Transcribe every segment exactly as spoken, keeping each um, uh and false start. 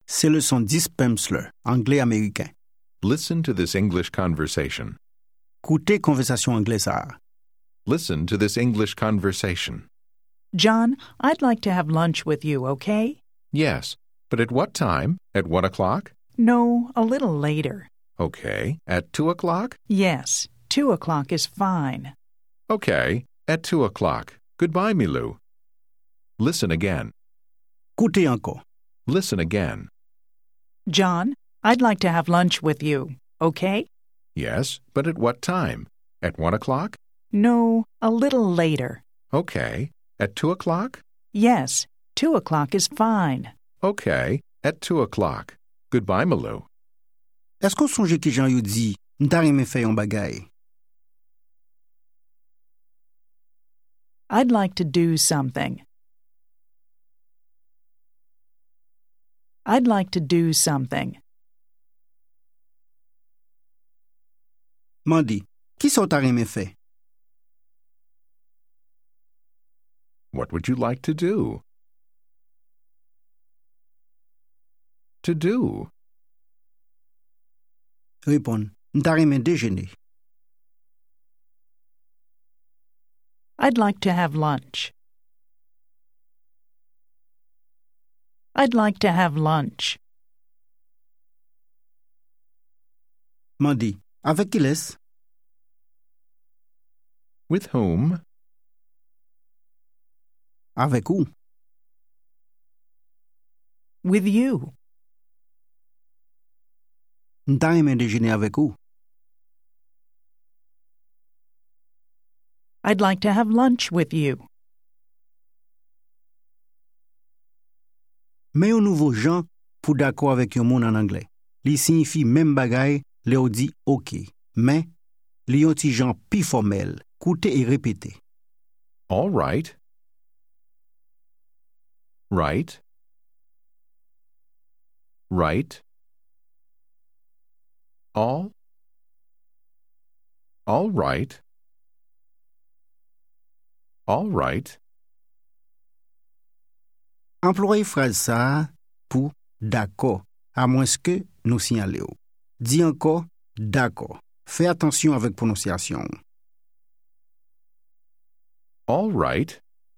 C'est leçon dix Pemsler, anglais américain. Listen to this English conversation. Écoutez conversation anglaise. Listen to this English conversation. John, I'd like to have lunch with you, okay? Yes, but at what time? At one o'clock? No, a little later. Okay. At two o'clock? Yes, two o'clock is fine. Okay. At two o'clock. Goodbye, Milou. Listen again. Écoutez encore. Listen again. John, I'd like to have lunch with you, okay? Yes, but at what time? At one o'clock? No, a little later. Okay. At two o'clock? Yes, two o'clock is fine. Okay. At two o'clock. Goodbye, Milou. Est-ce qu'on songe que Jean yu dit, m'ta reme fè yon bagay? I'd like to do something. I'd like to do something. Mandi, qui sa ta reme fè? What would you like to do? To do. Répond, m'ta reme déjeuner. I'd like to have lunch. I'd like to have lunch. Mandi, avec qui laisse? With whom? Avec où? With you. M'ta reme déjeuner avec où? I'd like to have lunch with you. Mais yon nouveau Jean pou d'accord avec yon moun en anglais. Li signifie même bagay, le ou dit OK. Mais, li yon ti Jean pi formel, koute et répété. All right. Right. Right. All. All right. All right. Employez phrase ça pour d'accord, à moins que nous signalons. Dis encore d'accord. Fais attention avec prononciation. All right.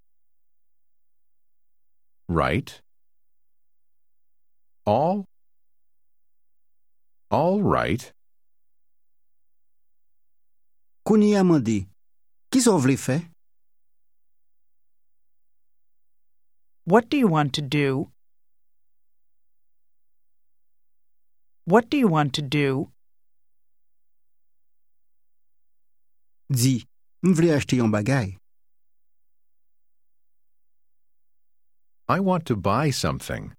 Right. All. All right. Kouni a mandi, qui sa vle fè? What do you want to do? What do you want to do? Di, m'vle acheter yon bagay. I want to buy something.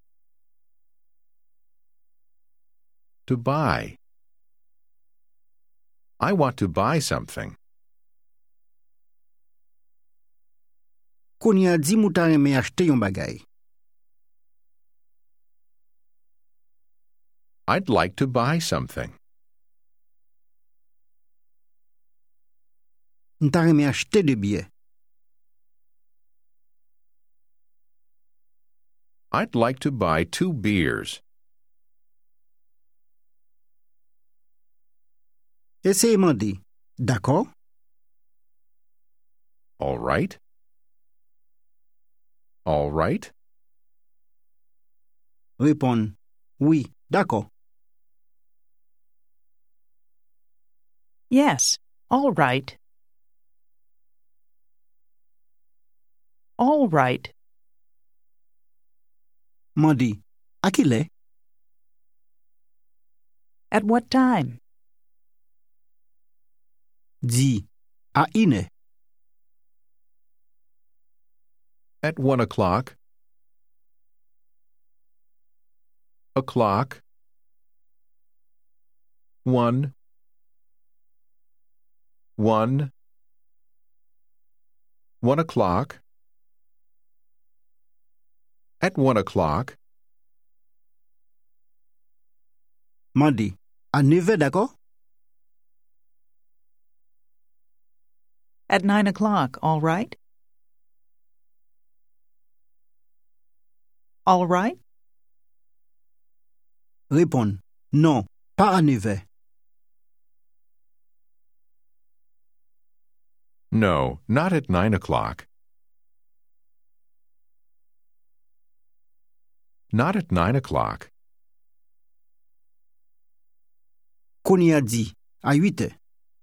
To buy. I want to buy something. Kouni a di mou ta reme acheter yon bagay. I'd like to buy something. M'ta reme acheter de billets. I'd like to buy two beers. Essayez mandi, d'accord? All right. All right. Répond, oui, d'accord. Yes, all right. All right. Mandi, à qui l'est? At what time? Di, à ine. At one o'clock. O'clock. One. One. One o'clock. At one o'clock. Mandi, à neuf heures, d'accord? At nine o'clock, all right? All right? Répondre. Non, pas à neuf heures. No, not at nine o'clock. Not at nine o'clock. Koni a dit. À huit heures.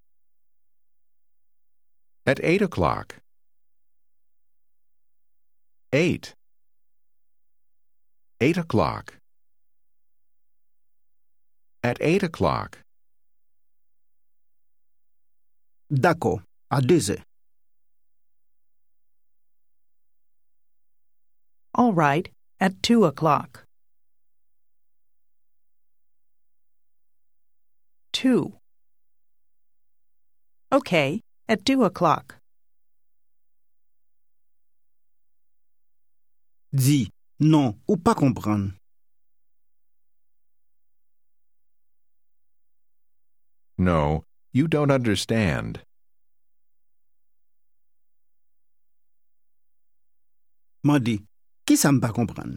At eight o'clock. Eight. Eight o'clock. At eight o'clock. D'accord. À deux heures. All right, at two o'clock. Two. Okay, at two o'clock. Dis. Non, ou pas comprendre. No, you don't understand. M'a dit. Qui ça me pas comprendre?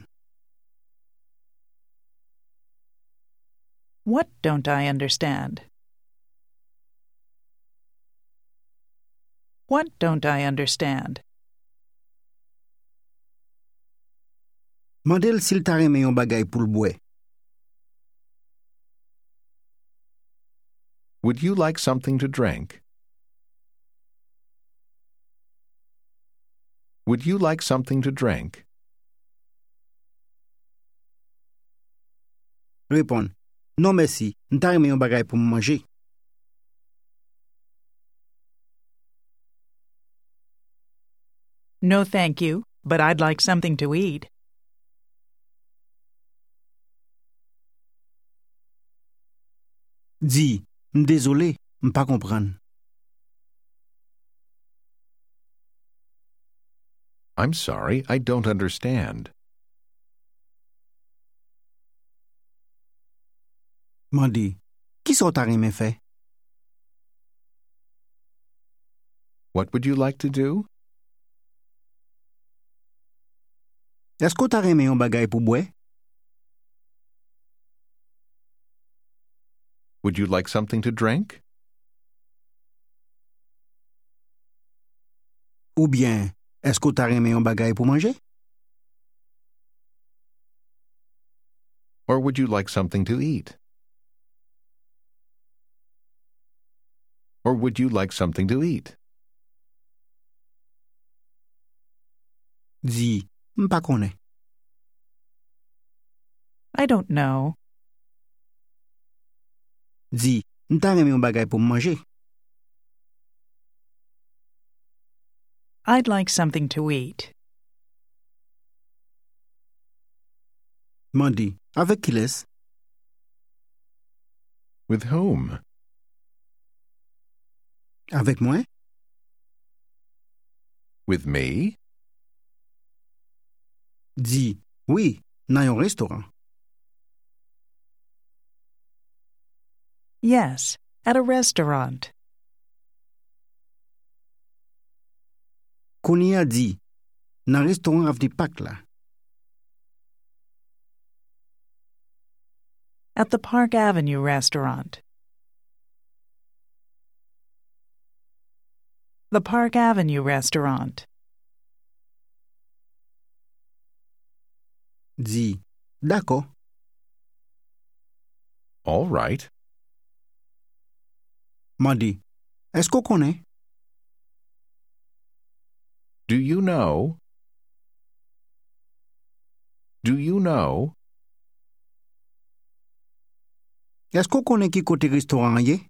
What don't I understand? What don't I understand? Mandel s'il t'a remis yon bagay pour le boire. Would you like something to drink? Would you like something to drink? Répondre. Non merci, m't'a remis yon bagay pour manger. No, thank you, but I'd like something to eat. Dis. M'désolé, m'pas comprendre. I'm sorry, I don't understand. M'a dit. Qui ça t'a remis fait? What would you like to do? Est-ce que t'a remis yon bagay pour boire? Would you like something to drink? Ou bien, est-ce que t'a remis yon bagay pour manger? Or would you like something to eat? Or would you like something to eat? Dis. M'pas connais. I don't know. Dis. M't'a remis yon bagay pour manger. I'd like something to eat. M'a dit. Avec qui laisse? With whom? Avec moi? With me? Dis. Oui, dans yon restaurant. Yes, at a restaurant. Koni a dit. Nan restaurant avdi Pâques là. At the Park Avenue restaurant. The Park Avenue restaurant. Dis. D'accord. All right. M'a dit. Est-ce qu'on connaît? Do you know? Do you know? Est-ce qu'on connaît qui côté restaurant yé?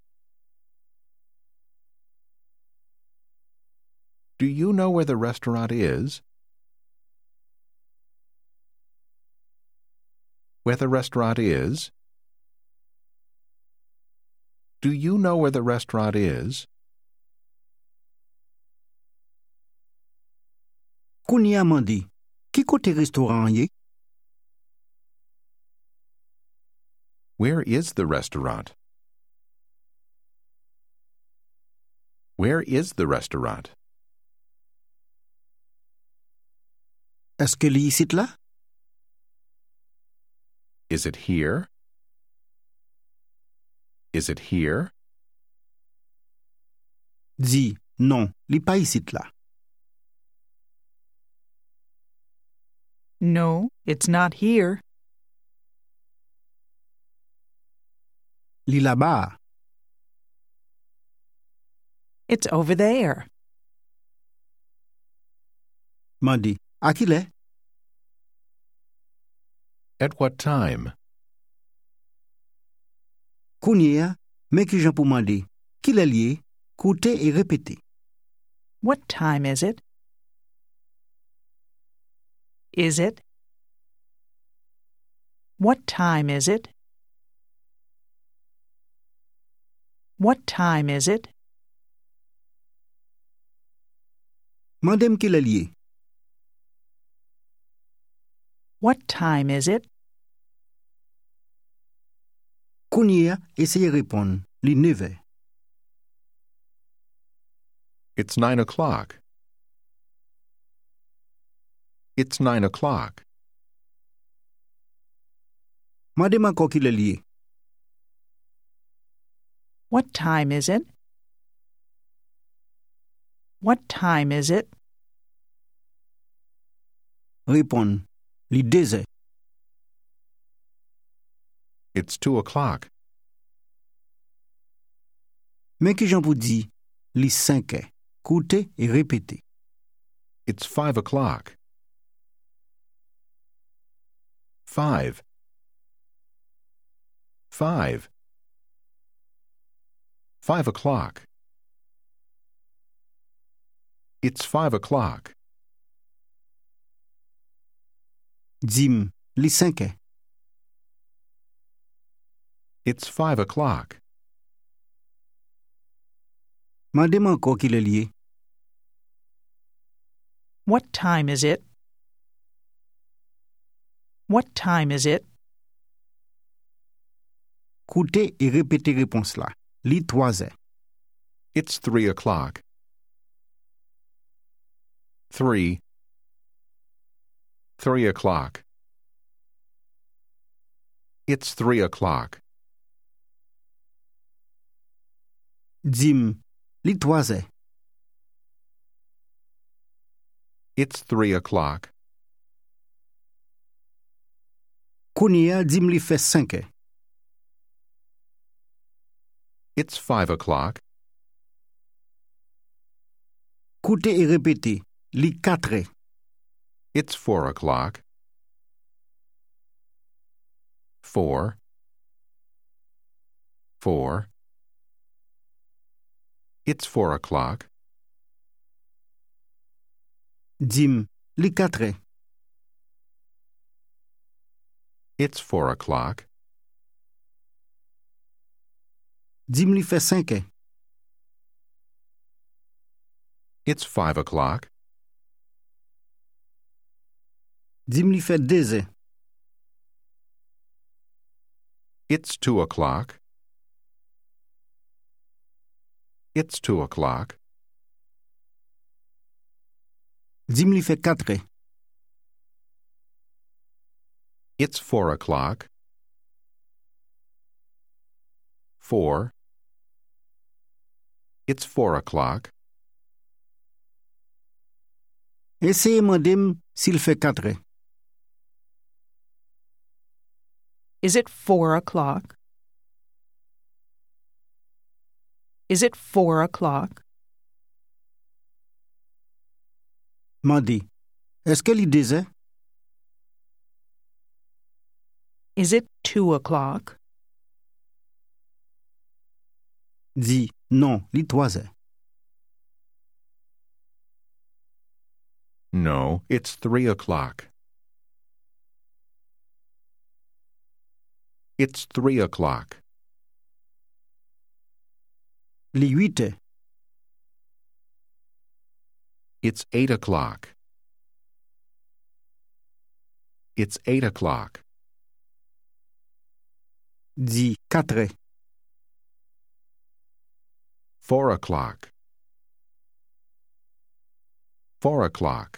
Do you know where the restaurant is? Where the restaurant is? Do you know where the restaurant is? Koni a m'a dit. Qui côté restaurant yé? Where is the restaurant? Where is the restaurant? Est-ce que li ici là? Is it here? Is it here? Di, non, li pa isit la. No, it's not here. Li la ba. It's over there. Mandi, a ki le? At what time? Kounye a, men ki jan pou mandi. Ki le liye, koute e repete. What time is it? Is it? What time is it? What time is it? Mandem ki le liye. What time is it? Kounye a, eseye repon. Li neve. It's nine o'clock. It's nine o'clock. Mandem anko ki le liye. What time is it? What time is it? Repon. Li deze. It's two o'clock. Men ki jan pou di, li cinque. Koute e repete. It's five o'clock. Five. Five. Five o'clock. It's five o'clock. Dim, li cinque. It's five o'clock. Mandem anko ki le liye. What time is it? What time is it? Koute e repete repons la. Li troaze. It's three o'clock. Three. Three o'clock. It's three o'clock. Dim, li troaze. It's three o'clock. Kounye a, dim li fe cinque. It's five o'clock. Koute e repete. Li quatre. It's four o'clock. Four. Four. It's four o'clock. Dim, li quatre. It's four o'clock. Dim li fe cinque. It's five o'clock. Dim li fe deze. It's two o'clock. It's two o'clock. Dim li fe quatre. It's four o'clock. Four. It's four o'clock. Eseye mandem s'il fe quatre. Is it four o'clock? Is it four o'clock? Mandi, eske li deze? Is it two o'clock? Di, non, li troaze. No, it's three o'clock. It's three o'clock. Li huite. It's eight o'clock. It's eight o'clock. Di, quatre. Four o'clock. Four o'clock.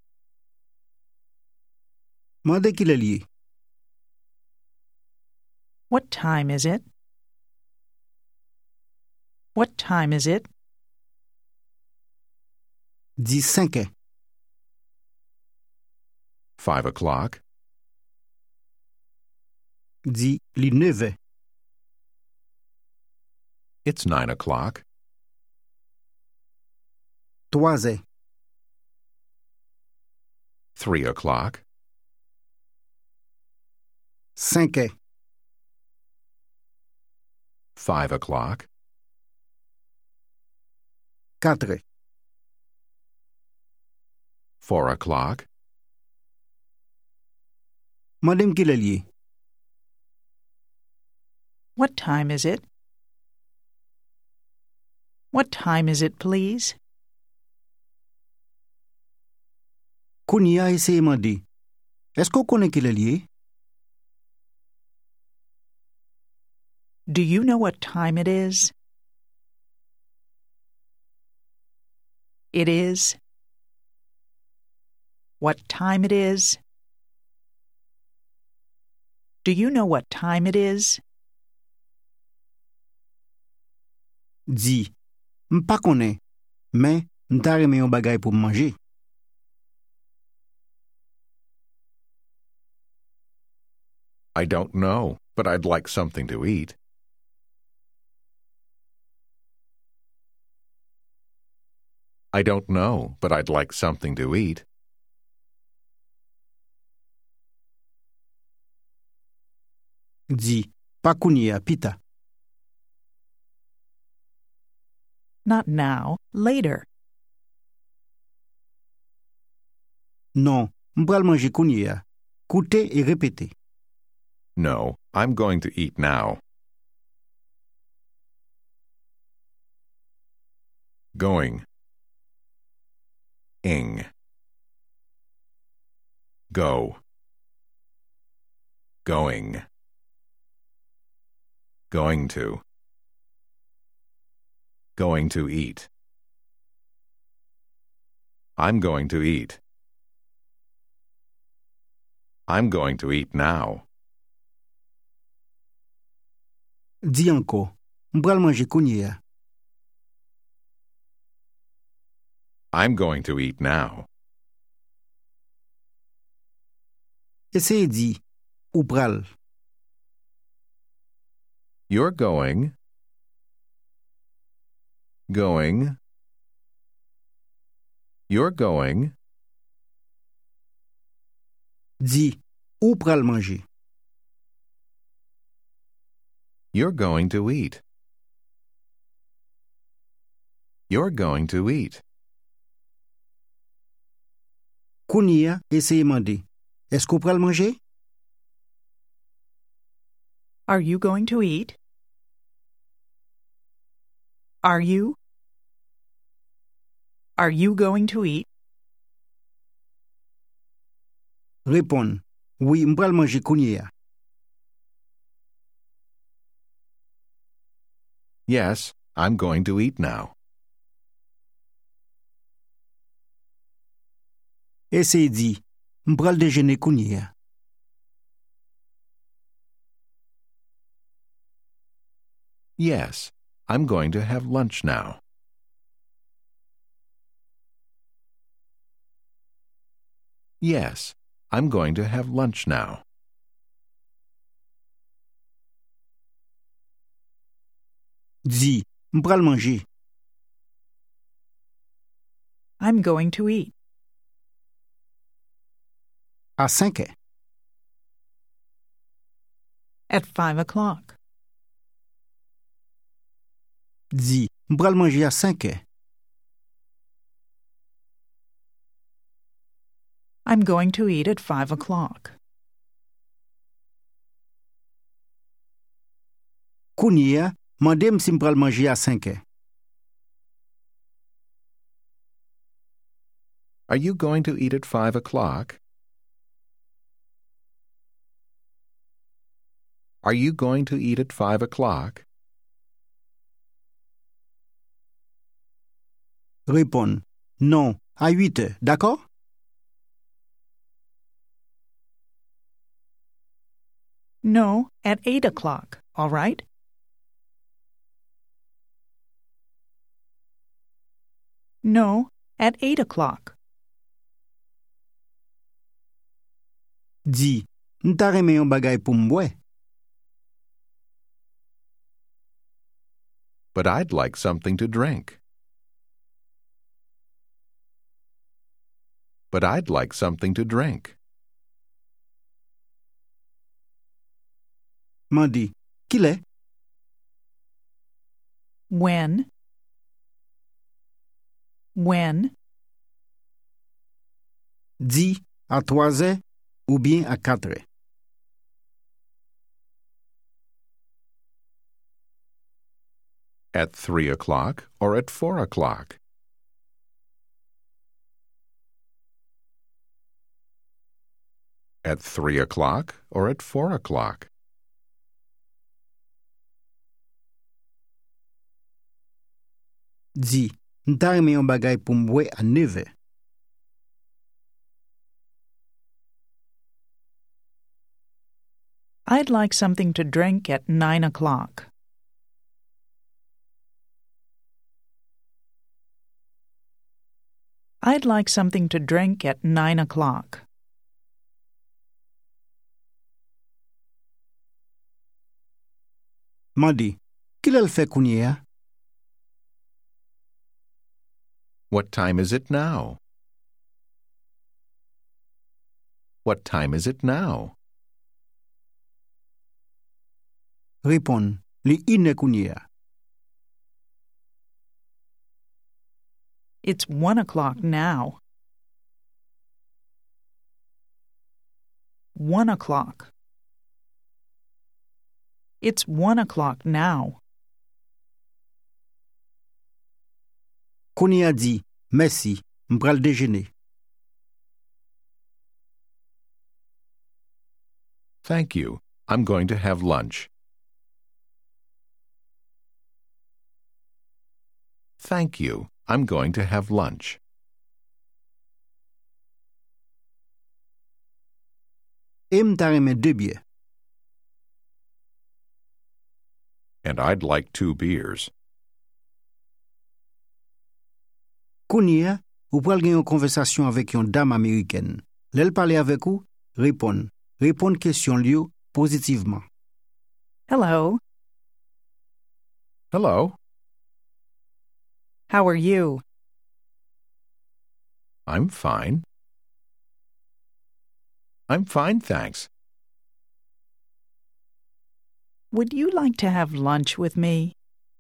Mande ki le liye. What time is it? What time is it? Dis cinq heures. Five o'clock. Dis li neuf heures. It's nine o'clock. Trois heures. Three o'clock. Cinq heures. Five o'clock. Quatre heures. Four o'clock. Madame ki lè liye? What time is it? What time is it, please? Kouni a eseye mande. Esko konen ki lè liye? Do you know what time it is? It is. What time it is? Do you know what time it is? Di, m'pa konen, men m'ta reme yon bagay pou m'manje. I don't know, but I'd like something to eat. I don't know, but I'd like something to eat. Di, pa kouni a pita. Not now, later. Non, m'pral manje kouni a. Koute e repete. No, I'm going to eat now. Going. Ing. Go. Going. Going to. Going to eat. I'm going to eat. I'm going to eat now. Di anko, m'pral manje kouni a. I'm going to eat now. Eseye di, ou pral. You're going. Going. You're going. Di, ou pral manje. You're going to eat. You're going to eat. Kouni a eseye mande. Esko pral manje? Are you going to eat? Are you? Are you going to eat? Repon, oui, m'pral manje kouni a. Yes, I'm going to eat now. Eseye di, m'pral dejene kouni a. Yes, I'm going to have lunch now. Yes, I'm going to have lunch now. Di, m'pral manje. I'm going to eat. A cinq heures. At five o'clock. Di, m'pral manje a cinq heures. I'm going to eat at five o'clock. Kouni a, mandem si m'pral manje a cinq heures. Are you going to eat at five o'clock? Are you going to eat at five o'clock? Repon, non, à huit heures, d'accord? No, at eight o'clock, all right? No, at eight o'clock. Di, m'ta reme yon bagay pou m'bwe. But I'd like something to drink. But I'd like something to drink. Man di, ki le? When? When? Di, à trois heures ou bien à quatre heures. At three o'clock or at four o'clock? At three o'clock or at four o'clock? Di, m'ta reme yon bagay pou m'bwe à neuf heures. I'd like something to drink at nine o'clock. I'd like something to drink at nine o'clock. Man di, ki lel fe kounye a? What time is it now? What time is it now? Répon, li ine kounye a. It's one o'clock now. One o'clock. It's one o'clock now. Kounye a di, merci, m'pral déjeuner. Thank you. I'm going to have lunch. Thank you. I'm going to have lunch. E m'ta reme deux bières. And I'd like two beers. Kounye a, ou pral gen yon konversasyon avek yon dame Ameriken. Lel pale avek ou, repon. Repon kesyon li yo pozitivman. Hello. Hello. How are you? I'm fine. I'm fine, thanks. Would you like to have lunch with me?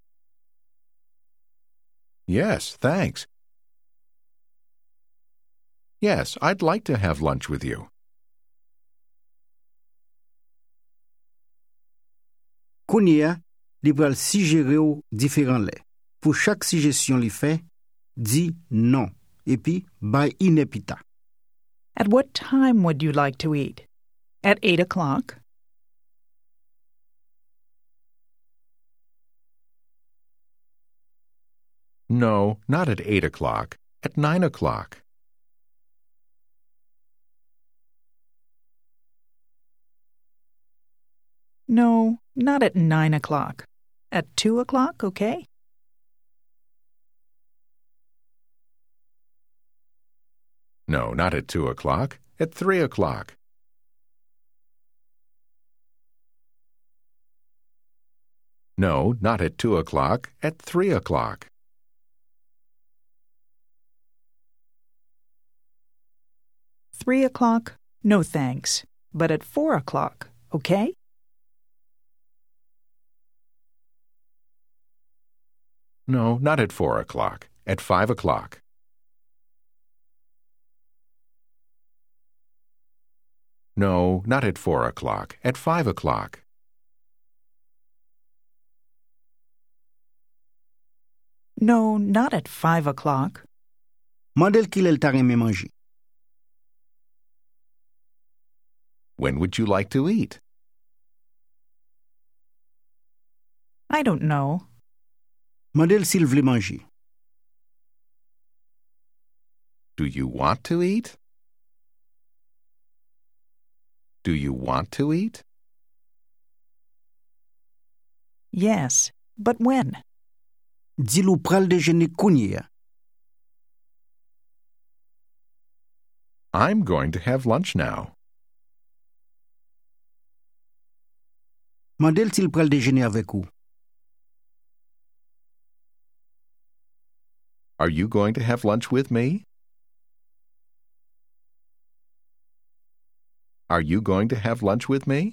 Yes, thanks. Yes, I'd like to have lunch with you. Kounye a, li pral sijere ou diferan le. Pou chak sijesyon li fe, di non, epi bay inepita. At what time would you like to eat? At eight o'clock? No, not at eight o'clock. At nine o'clock. No, not at nine o'clock. At two o'clock, okay? No, not at two o'clock. At three o'clock. No, not at two o'clock. At three o'clock. Three o'clock? No thanks. But at four o'clock, okay? No, not at four o'clock. At five o'clock. No, not at four o'clock. At five o'clock. No, not at five o'clock. Mandel ki lel ta reme manje. When would you like to eat? I don't know. Mandel sil vle manje. Do you want to eat? Do you want to eat? Yes, but when? Di lou pral déjeuner kounye a. I'm going to have lunch now. Mandel s'il pral déjeuner avec ou. Are you going to have lunch with me? Are you going to have lunch with me?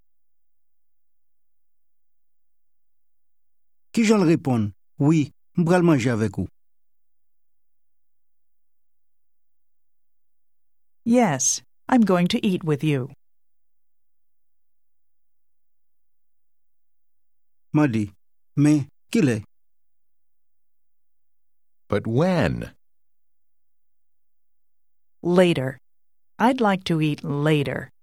Ki jan l répond, oui, m'pral manger avec ou. Yes, I'm going to eat with you. Mandi, mais ki lè? But when? Later. I'd like to eat later.